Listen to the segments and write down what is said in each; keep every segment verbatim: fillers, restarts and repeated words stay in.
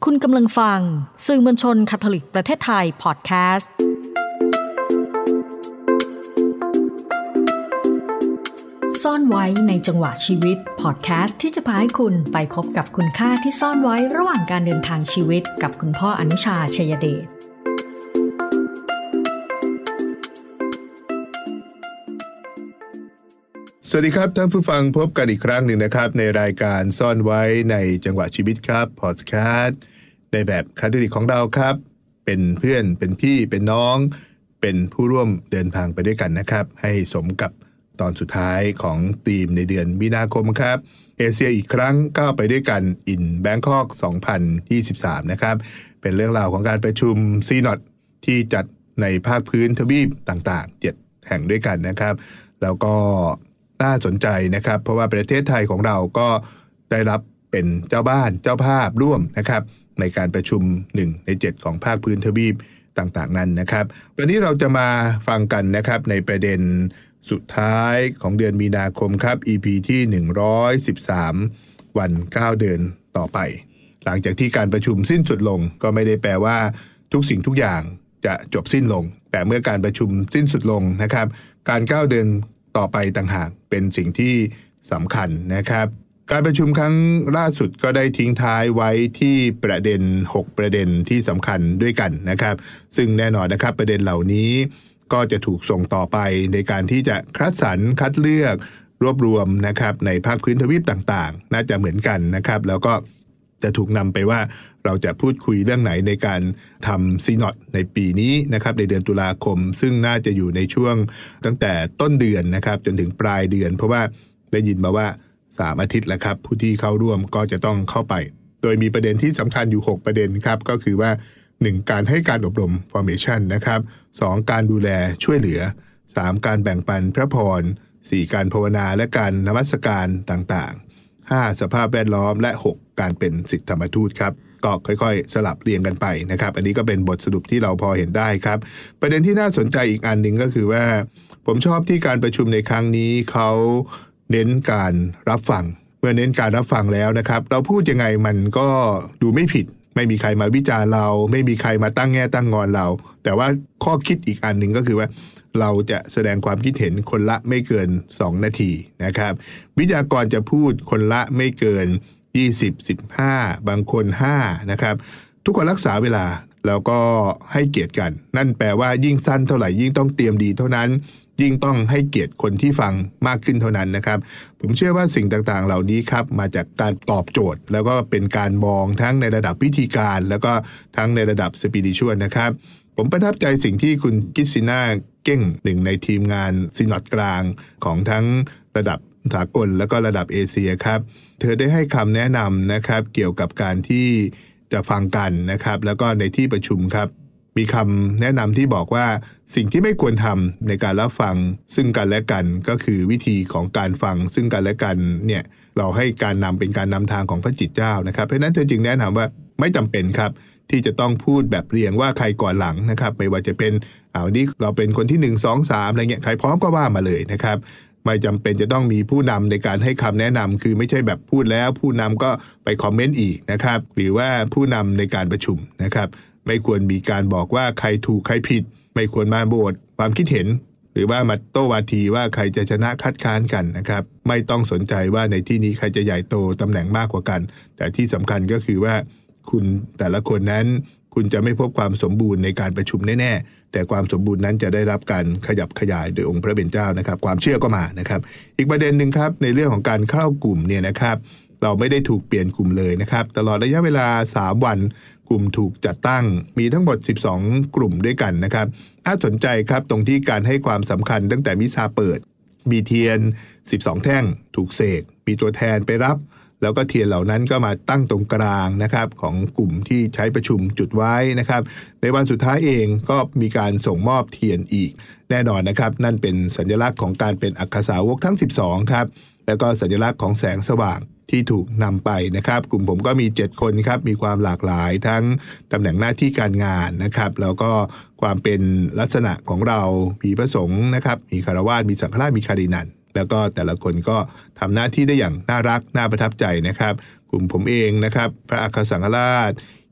คุณกำลังฟังสื่อมวลชนคาทอลิกประเทศไทยพอดแคสต์ซ่อนไว้ในจังหวะชีวิตพอดแคสต์ที่จะพาให้คุณไปพบกับคุณค่าที่ซ่อนไว้ระหว่างการเดินทางชีวิตกับคุณพ่ออนุชาชัยเดชสวัสดีครับท่านผู้ฟังพบกันอีกครั้งหนึ่งนะครับในรายการซ่อนไว้ในจังหวะชีวิตครับพอดแคสต์ในแบบคาทอลิกของเราครับเป็นเพื่อนเป็นพี่เป็นน้องเป็นผู้ร่วมเดินทางไปด้วยกันนะครับให้สมกับตอนสุดท้ายของธีมในเดือนมีนาคมครับเอเชียอีกครั้งก้าวไปด้วยกัน in Bangkok สองพันยี่สิบสามนะครับเป็นเรื่องราวของการประชุม ซี เอ็น โอ ที ที่จัดในภาคพื้นทวีปต่างๆเจ็ดแห่งด้วยกันนะครับแล้วก็น่าสนใจนะครับเพราะว่าประเทศไทยของเราก็ได้รับเป็นเจ้าบ้านเจ้าภาพร่วมนะครับในการประชุมหนึ่งในเจ็ดของภาคพื้นทวีปต่างๆนั้นนะครับวันนี้เราจะมาฟังกันนะครับในประเด็นสุดท้ายของเดือนมีนาคมครับ อี พี ที่หนึ่งร้อยสิบสามวันเก้าเดือนต่อไปหลังจากที่การประชุมสิ้นสุดลงก็ไม่ได้แปลว่าทุกสิ่งทุกอย่างจะจบสิ้นลงแต่เมื่อการประชุมสิ้นสุดลงนะครับการก้าวเดินต่อไปต่างหากเป็นสิ่งที่สำคัญนะครับการประชุมครั้งล่าสุดก็ได้ทิ้งท้ายไว้ที่ประเด็นหกประเด็นที่สำคัญด้วยกันนะครับซึ่งแน่นอนนะครับประเด็นเหล่านี้ก็จะถูกส่งต่อไปในการที่จะคัดสรรคัดเลือกรวบรวมนะครับในภาคพื้นทวีปต่างๆน่าจะเหมือนกันนะครับแล้วก็จะถูกนำไปว่าเราจะพูดคุยเรื่องไหนในการทำ ซี เอ็น โอ ที ในปีนี้นะครับในเดือนตุลาคมซึ่งน่าจะอยู่ในช่วงตั้งแต่ต้นเดือนนะครับจนถึงปลายเดือนเพราะว่าได้ยินมาว่าสามอาทิตย์แล้วครับผู้ที่เข้าร่วมก็จะต้องเข้าไปโดยมีประเด็นที่สำคัญอยู่หกประเด็นครับก็คือว่าหนึ่งการให้การอบรม formation นะครับสองการดูแลช่วยเหลือสามการแบ่งปันพระพรสี่การภาวนาและการนมัสการต่างๆห้าสภาพแวดล้อมและหกการเป็นศิษย์ธรรมทูตครับก็ค่อยๆสลับเรียงกันไปนะครับอันนี้ก็เป็นบทสรุปที่เราพอเห็นได้ครับประเด็นที่น่าสนใจอีกอันหนึ่งก็คือว่าผมชอบที่การประชุมในครั้งนี้เขาเน้นการรับฟังเมื่อเน้นการรับฟังแล้วนะครับเราพูดยังไงมันก็ดูไม่ผิดไม่มีใครมาวิจารณ์เราไม่มีใครมาตั้งแง่ตั้งงอนเราแต่ว่าข้อคิดอีกอันหนึ่งก็คือว่าเราจะแสดงความคิดเห็นคนละไม่เกินสองนาทีนะครับวิทยากรจะพูดคนละไม่เกินยี่สิบ สิบห้าบางคนห้านะครับทุกคนรักษาเวลาแล้วก็ให้เกียรติกันนั่นแปลว่ายิ่งสั้นเท่าไหร่ยิ่งต้องเตรียมดีเท่านั้นยิ่งต้องให้เกียรติคนที่ฟังมากขึ้นเท่านั้นนะครับผมเชื่อว่าสิ่งต่างๆเหล่านี้ครับมาจากการตอบโจทย์แล้วก็เป็นการมองทั้งในระดับวิธีการแล้วก็ทั้งในระดับสปิริชวลนะครับผมประทับใจสิ่งที่คุณคริสติน่าเก้งหนึ่งในทีมงานซีนอดกลางของทั้งระดับสากลแล้วก็ระดับเอเชียครับเธอได้ให้คำแนะนำนะครับเกี่ยวกับการที่จะฟังกันนะครับแล้วก็ในที่ประชุมครับมีคำแนะนำที่บอกว่าสิ่งที่ไม่ควรทำในการรับฟังซึ่งกันและกันก็คือวิธีของการฟังซึ่งกันและกันเนี่ยเราให้การนำเป็นการนำทางของพระจิตเจ้านะครับเพราะนั้นเธอจึงแนะนำว่าไม่จำเป็นครับที่จะต้องพูดแบบเรียงว่าใครก่อนหลังนะครับไม่ว่าจะเป็นเอานี้เราเป็นคนที่หนึ่ง สอง สามอะไรเงี้ยใครพร้อมก็ว่ามาเลยนะครับไม่จำเป็นจะต้องมีผู้นำในการให้คำแนะนำคือไม่ใช่แบบพูดแล้วผู้นำก็ไปคอมเมนต์อีกนะครับหรือว่าผู้นำในการประชุมนะครับไม่ควรมีการบอกว่าใครถูกใครผิดไม่ควรมาโบสความคิดเห็นหรือว่ามาโต้วาทีว่าใครจะชนะคัดค้านกันนะครับไม่ต้องสนใจว่าในที่นี้ใครจะใหญ่โตตำแหน่งมากกว่ากันแต่ที่สำคัญก็คือว่าคุณแต่ละคนนั้นคุณจะไม่พบความสมบูรณ์ในการประชุมแน่ๆแต่ความสมบูรณ์นั้นจะได้รับการขยับขยายโดยองค์พระผู้เป็นเจ้านะครับความเชื่อก็มานะครับอีกประเด็นหนึ่งครับในเรื่องของการเข้ากลุ่มเนี่ยนะครับเราไม่ได้ถูกเปลี่ยนกลุ่มเลยนะครับตลอดระยะเวลาสามวันกลุ่มถูกจัดตั้งมีทั้งหมดสิบสองกลุ่มด้วยกันนะครับน่าสนใจครับตรงที่การให้ความสำคัญตั้งแต่มิซาเปิดมีเทียนสิบสองแท่งถูกเสกมีตัวแทนไปรับแล้วก็เทียนเหล่านั้นก็มาตั้งตรงกลางนะครับของกลุ่มที่ใช้ประชุมจุดไว้นะครับในวันสุดท้ายเองก็มีการส่งมอบเทียนอีกแน่นอนนะครับนั่นเป็นสัญลักษณ์ของการเป็นอัครสาวกทั้งสิบสองครับแล้วก็สัญลักษณ์ของแสงสว่างที่ถูกนำไปนะครับกลุ่มผมก็มีเจ็ดคนครับมีความหลากหลายทั้งตำแหน่งหน้าที่การงานนะครับแล้วก็ความเป็นลักษณะของเรามีพระสงฆ์นะครับมีคฤหัสถ์มีสังฆราชมีคารินันแล้วก็แต่ละคนก็ทำหน้าที่ได้อย่างน่ารักน่าประทับใจนะครับกลุ่มผมเองนะครับพระอัครสังฆราช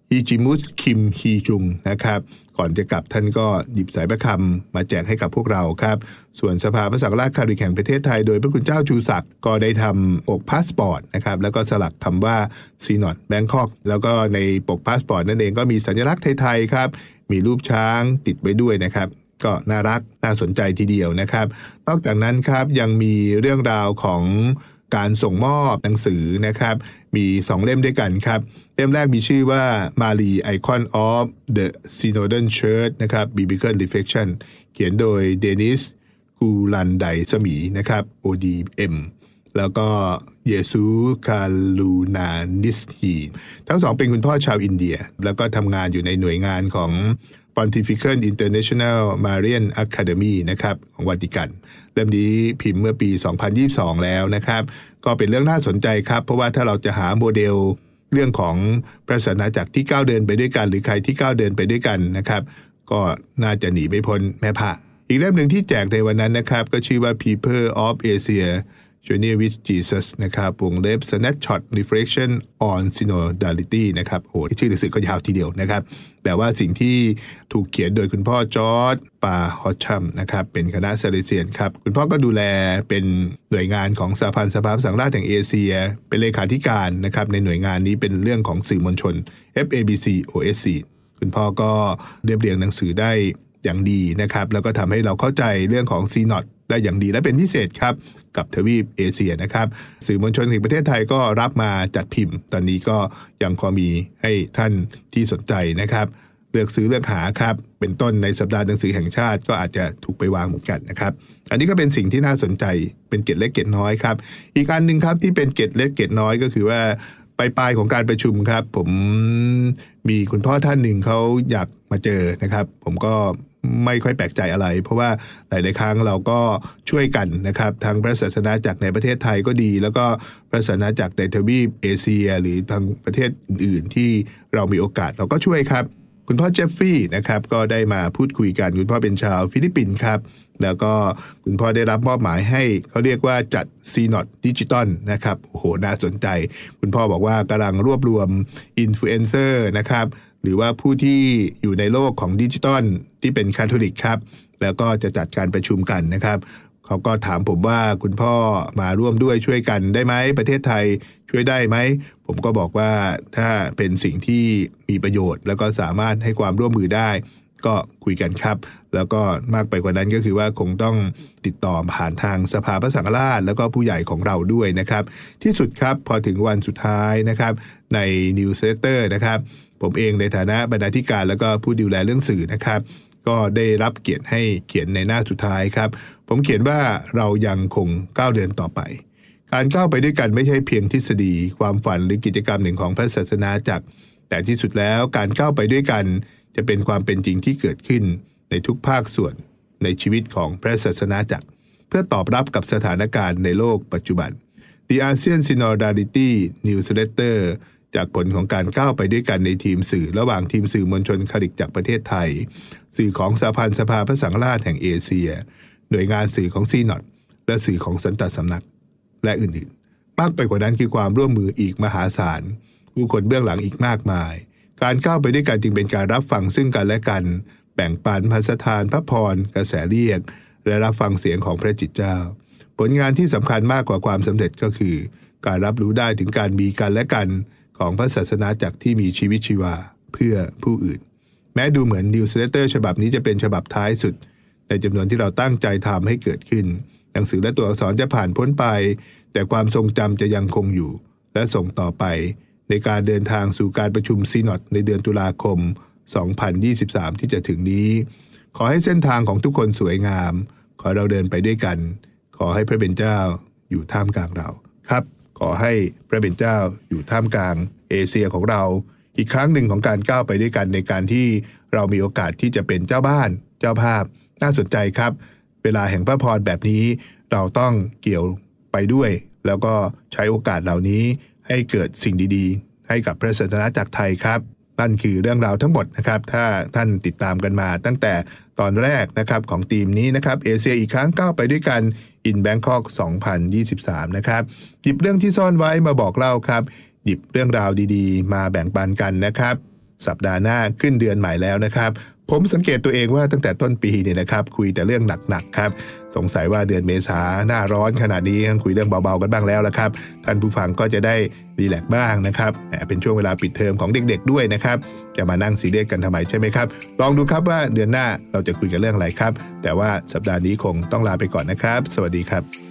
ฮิจิมุสคิมฮีจุงนะครับก่อนจะกลับท่านก็หยิบสายพระคำมาแจกให้กับพวกเราครับส่วนสภาพระสังฆราชคาทอลิกแห่งประเทศไทยโดยพระคุณเจ้าชูศักดิ์ก็ได้ทำปกพาสปอร์ตนะครับแล้วก็สลักคำว่าซีนอดแบงคอกแล้วก็ในปกพาสปอร์ตนั่นเองก็มีสัญลักษณ์ไทยๆครับมีรูปช้างติดไว้ด้วยนะครับก็น่ารักน่าสนใจทีเดียวนะครับนอกจากนั้นครับยังมีเรื่องราวของการส่งมอบหนังสือนะครับมีสองเล่มด้วยกันครับเล่มแรกมีชื่อว่า Mali Icon of the Synodal Church นะครับ Biblical Reflection เขียนโดยเดนิสกูลันไดสมีนะครับ โอ ดี เอ็ม แล้วก็เยซูคาลูนานิสฮีทั้งสองเป็นคุณพ่อชาวอินเดียแล้วก็ทำงานอยู่ในหน่วยงานของ Pontifical International Marian Academy นะครับของวัติกันเล่มนี้พิมพ์เมื่อปีสองพันยี่สิบสองแล้วนะครับก็เป็นเรื่องน่าสนใจครับเพราะว่าถ้าเราจะหาโมเดลเรื่องของพระศาสนาจักรที่ก้าวเดินไปด้วยกันหรือใครที่ก้าวเดินไปด้วยกันนะครับก็น่าจะหนีไม่พ้นแม่พระอีกเล่มหนึ่งที่แจกในวันนั้นนะครับก็ชื่อว่า People of Asia Journey with Jesus นะครับวงเล็บ Snapshot Reflection on Synodality นะครับโอ้ชื่อหนังสือก็ยาวทีเดียวนะครับแต่ว่าสิ่งที่ถูกเขียนโดยคุณพ่อจอร์จปาฮอชชัมนะครับเป็นคณะซาเลเซียนครับคุณพ่อก็ดูแลเป็นหน่วยงานของสหพันธ์สภาพสังฆราชแห่งเอเชียเป็นเลขาธิการนะครับในหน่วยงานนี้เป็นเรื่องของสื่อมวลชน เอฟ เอ บี ซี โอ เอส ซี คุณพ่อก็เรียบเรียงหนังสือได้อย่างดีนะครับแล้วก็ทำให้เราเข้าใจเรื่องของซีนอดได้อย่างดีและเป็นพิเศษครับกับทวีปเอเชียนะครับสื่อมวลชนแห่งประเทศไทยก็รับมาจัดพิมพ์ตอนนี้ก็ยังพอมีให้ท่านที่สนใจนะครับเลือกซื้อเลือกหาครับเป็นต้นในสัปดาห์หนังสือแห่งชาติก็อาจจะถูกไปวางเหมือนกันนะครับอันนี้ก็เป็นสิ่งที่น่าสนใจเป็นเกร็ดเล็กเกร็ดน้อยครับอีกอันนึงครับที่เป็นเกร็ดเล็กเกร็ดน้อยก็คือว่าปลายๆของการประชุมครับผมมีคุณพ่อท่านหนึ่งเขาอยากมาเจอนะครับผมก็ไม่ค่อยแปลกใจอะไรเพราะว่าหลายๆครั้งเราก็ช่วยกันนะครับทางพระศาสนาจักรในประเทศไทยก็ดีแล้วก็พระศาสนาจักรในทวีปเอเชียหรือทางประเทศอื่นๆที่เรามีโอกาสเราก็ช่วยครับคุณพ่อเจฟฟี่นะครับก็ได้มาพูดคุยกันคุณพ่อเป็นชาวฟิลิปปินส์ครับแล้วก็คุณพ่อได้รับมอบหมายให้เขาเรียกว่าจัดซีนอดดิจิตอลนะครับโอ้โหน่าสนใจคุณพ่อบอกว่ากำลังรวบรวมอินฟลูเอนเซอร์นะครับหรือว่าผู้ที่อยู่ในโลกของดิจิตอลที่เป็นคาทอลิกครับแล้วก็จะจัดการประชุมกันนะครับเขาก็ถามผมว่าคุณพ่อมาร่วมด้วยช่วยกันได้ไหมประเทศไทยช่วยได้ไหมผมก็บอกว่าถ้าเป็นสิ่งที่มีประโยชน์แล้วก็สามารถให้ความร่วมมือได้ก็คุยกันครับแล้วก็มากไปกว่านั้นก็คือว่าคงต้องติดต่อผ่านทางสภาพระสังฆราชแล้วก็ผู้ใหญ่ของเราด้วยนะครับที่สุดครับพอถึงวันสุดท้ายนะครับในนิวส์เลเตอร์นะครับผมเองในฐานะบรรณาธิการแล้วก็ผู้ดูแลเรื่องสื่อนะครับก็ได้รับเกียรติให้เขียนในหน้าสุดท้ายครับผมเขียนว่าเรายังคงก้าวเดินต่อไปการก้าวไปด้วยกันไม่ใช่เพียงทฤษฎีความฝันหรือกิจกรรมหนึ่งของพระศาสนาจักรแต่ที่สุดแล้วการก้าวไปด้วยกันจะเป็นความเป็นจริงที่เกิดขึ้นในทุกภาคส่วนในชีวิตของพระศาสนาจักรเพื่อตอบรับกับสถานการณ์ในโลกปัจจุบัน The ASEAN Synodality Newsletter จากผลของการก้าวไปด้วยกันในทีมสื่อระหว่างทีมสื่อมวลชนคาทอลิกจากประเทศไทยสื่อของสหพันธ์สภาพระสังฆราชแห่งเอเชียหน่วยงานสื่อของซีนอดและสื่อของสันตสำนักและอื่นๆมากไปกว่านั้นคือความร่วมมืออีกมหาศาลผู้คนเบื้องหลังอีกมากมายการก้าวไปด้วยกันจึงเป็นการรับฟังซึ่งกันและกันแบ่งปันพระสถานพระพรกระแสเรียกและรับฟังเสียงของพระจิตเจ้าผลงานที่สำคัญมากกว่าความสำเร็จก็คือการรับรู้ได้ถึงการมีกันและกันของพระศาสนาจักรที่มีชีวิตชีวาเพื่อผู้อื่นแม้ดูเหมือนนิวส์เลเตอร์ฉบับนี้จะเป็นฉบับท้ายสุดในจำนวนที่เราตั้งใจทำให้เกิดขึ้นหนังสือและตัวอักษรจะผ่านพ้นไปแต่ความทรงจำจะยังคงอยู่และส่งต่อไปในการเดินทางสู่การประชุมซีนอดในเดือนตุลาคมสองพันยี่สิบสามที่จะถึงนี้ขอให้เส้นทางของทุกคนสวยงามขอเราเดินไปด้วยกันขอให้พระเป็นเจ้าอยู่ท่ามกลางเราครับขอให้พระเป็นเจ้าอยู่ท่ามกลางเอเชียของเราอีกครั้งหนึ่งของการก้าวไปด้วยกันในการที่เรามีโอกาสที่จะเป็นเจ้าบ้านเจ้าภาพน่าสนใจครับเวลาแห่งพระพรแบบนี้เราต้องเกี่ยวไปด้วยแล้วก็ใช้โอกาสเหล่านี้ให้เกิดสิ่งดีๆให้กับพระศาสนาจักรไทยครับนั่นคือเรื่องราวทั้งหมดนะครับถ้าท่านติดตามกันมาตั้งแต่ตอนแรกนะครับของทีมนี้นะครับเอเชียอีกครั้งก้าวไปด้วยกัน in Bangkok สองพันยี่สิบสามนะครับหยิบเรื่องที่ซ่อนไว้มาบอกเล่าครับหยิบเรื่องราวดีๆมาแบ่งปันกันนะครับสัปดาห์หน้าขึ้นเดือนใหม่แล้วนะครับผมสังเกตตัวเองว่าตั้งแต่ต้นปีเนี่ยนะครับคุยแต่เรื่องหนักๆครับสงสัยว่าเดือนเมษาหน้าร้อนขนาดนี้คุยเรื่องเบาๆกันบ้างแล้วละครับท่านผู้ฟังก็จะได้รีแลกซ์บ้างนะครับเป็นช่วงเวลาปิดเทอมของเด็กๆด้วยนะครับจะมานั่งซีเรียสกันทำไมใช่ไหมครับลองดูครับว่าเดือนหน้าเราจะคุยกันเรื่องอะไรครับแต่ว่าสัปดาห์นี้คงต้องลาไปก่อนนะครับสวัสดีครับ